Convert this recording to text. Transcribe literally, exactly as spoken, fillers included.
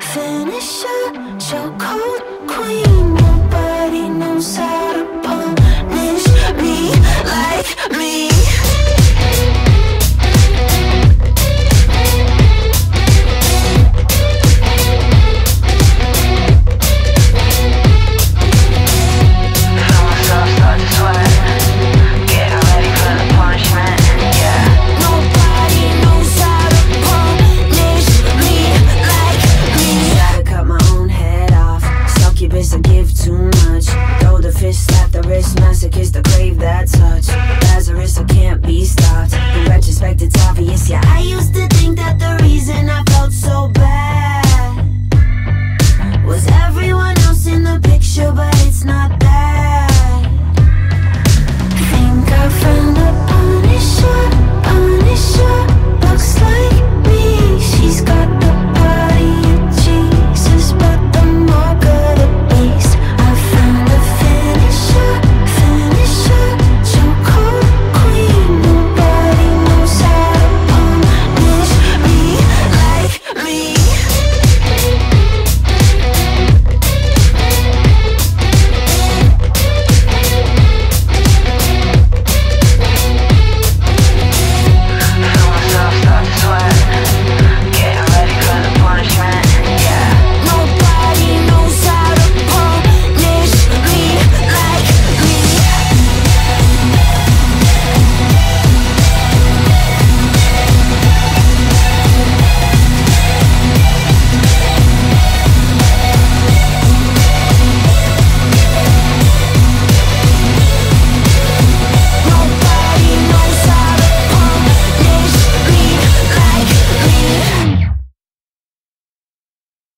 finisher, chokehold queen. Nobody knows how to punish me like me. I give too much. Throw the fist, slap the wrist, masochist, the crave that touch. Lazarus, I can't be stopped. In retrospect, it's obvious, yeah, I